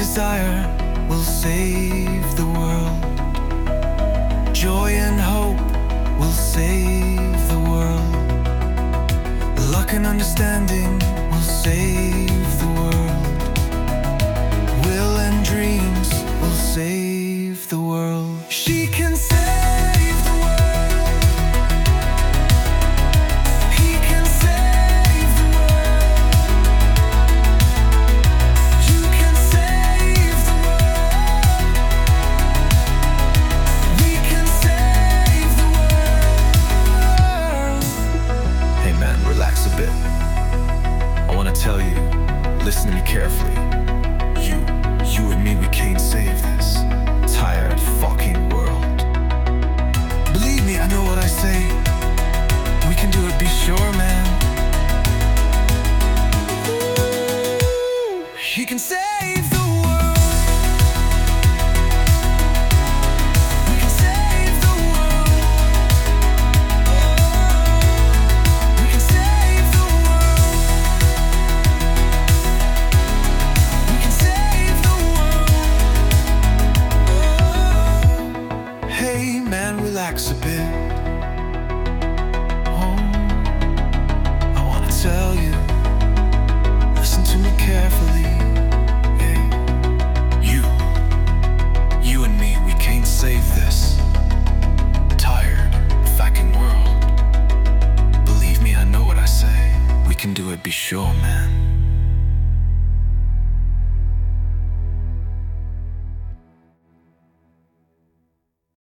desire will save the world. Joy and hope will save the world. Luck and understanding will save the world. Will and dreams will save the world. She can save the world. He can save the world. You can save the world. We can save the world. Hey man, relax a bit. I want to tell you, listen to me carefully. You and me, we can't save this tired fucking world. Believe me, I know what I say. We can do it, be sure, man. He can save the world. We can save the world. We can save the world. We can save the world. Hey man, relax a bit. I wanna tell you, listen to me carefully. Hey, you and me, we can't save this tired fucking world. Believe me, I know what I say. We can do it, be sure, man.